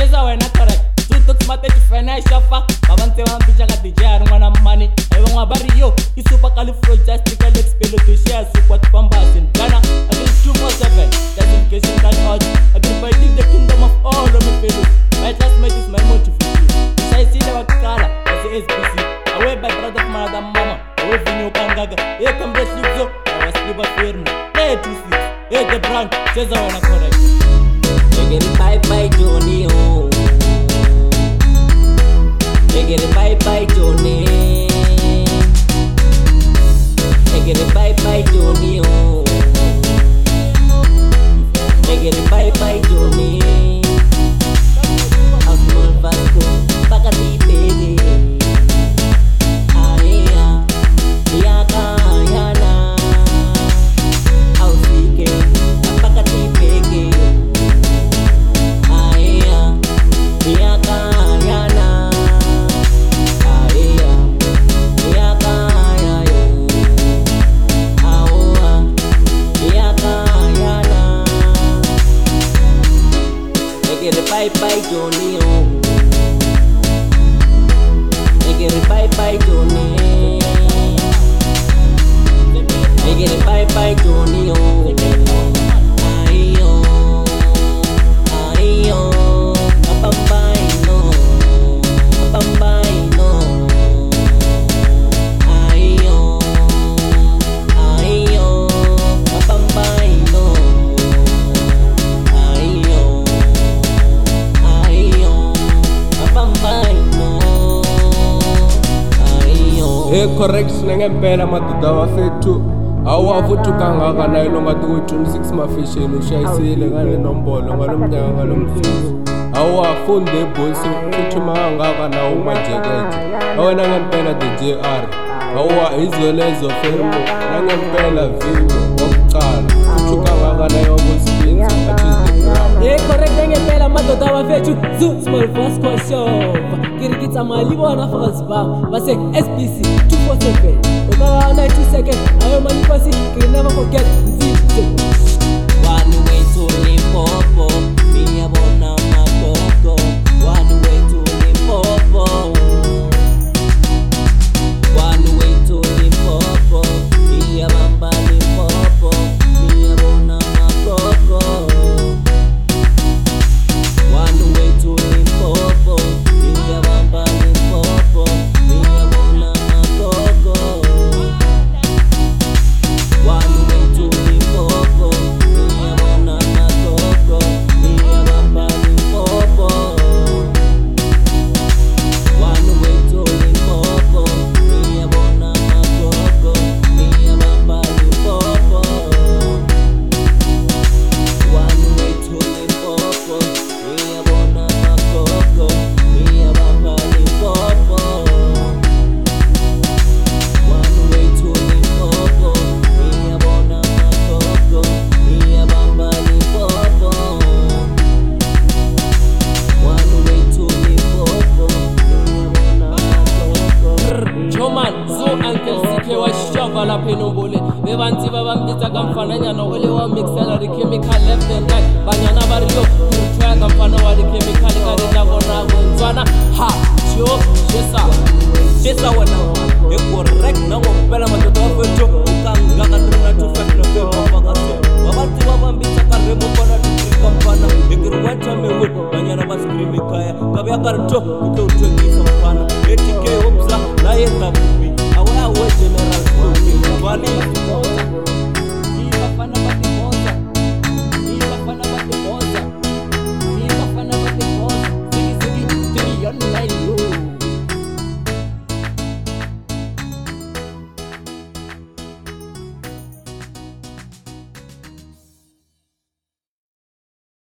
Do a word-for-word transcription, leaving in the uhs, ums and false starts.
Cheza wena correct. Tuto smart to financial fa. Babante wa mbija ka D J arungwana money. Ewe ngwabari yo. Isupa califragilisticexpialidocious what pambas in Ghana. Against two four seven. That's in case you can out. Against fighting the kingdom of all of my fellows. My classmate is my motivation. If I see the wakala as a S B C. Away by brother of my other mama. Away from your kangaga. Here come the sleep up. I was liver firm. Hey two six. Hey the brand. Cheza wena correct. Take it bye bye Johnny oh. Take it bye bye Johnny. Take it bye bye Johnny oh. Take it bye bye Johnny. I'm small Vasco, Bakati baby. Aya, Yaka Yana. I'll see it, Bakati baby. Aya, Yaka Yana. Aya, Yaka Yayo. Aoa, Yaka Yana. Take it bye bye Johnny oh. Take it bye bye Johnny. Take it bye bye Johnny oh. Ayo, ayo, apambay no, apambay no. Ayo, ayo, apambay no. Ayo, ayo, apambay no. Ayo. Hey correct nangempela madoda wafethu awavuthi kangaka nayo longathi twenty-six mafishini ushayisile ngale nombolo ngalomnyaka ngalomzuzu awafunde boys futhi mangaka nawo majekete awena ngempela D J R awa izwelezo firmo nangempela video wokuqala futhi kangaka nayo okusibinza athi Hey correct ngempela madoda wafethu zu small Vasco show. Kirikitsa mali bona fakazi bam base S B C two four seven. Oka ninety seconds ayo mani pasi can never forget. One way to Limpopo, me abona makoko. One way to Limpopo. One way to Limpopo, me abamba Limpopo, me abona makoko. One way to Limpopo, me abamba Limpopo, me abona makoko. One way to Limpopo, me abona makoko, me abamba Limpopo. One way to Limpopo, me abona makoko, me abamba Limpopo. One way to Limpopo, me abona makoko, me abamba Limpopo. One way to Limpopo, me abona makoko, me abamba Limpopo. One way to Limpopo, me abona makoko. Choman so uncle C K wa shova la penombole. Bebanti baba mbita kamfananyana ole wa mixela the chemical left and right. Banyana bariyo try kamfana wa the chemical karenda kona gonzwana ha jo chesa chesa wana e correct na ngopela madoda wafethu ukanga ka three two five no pe bafakase. Babanti baba mbita karemo kona kamfana ekirwacha mewe banyana bascream kaya kabe akarto kuto utwengisa mfana etike obza na yenda bubi awa weje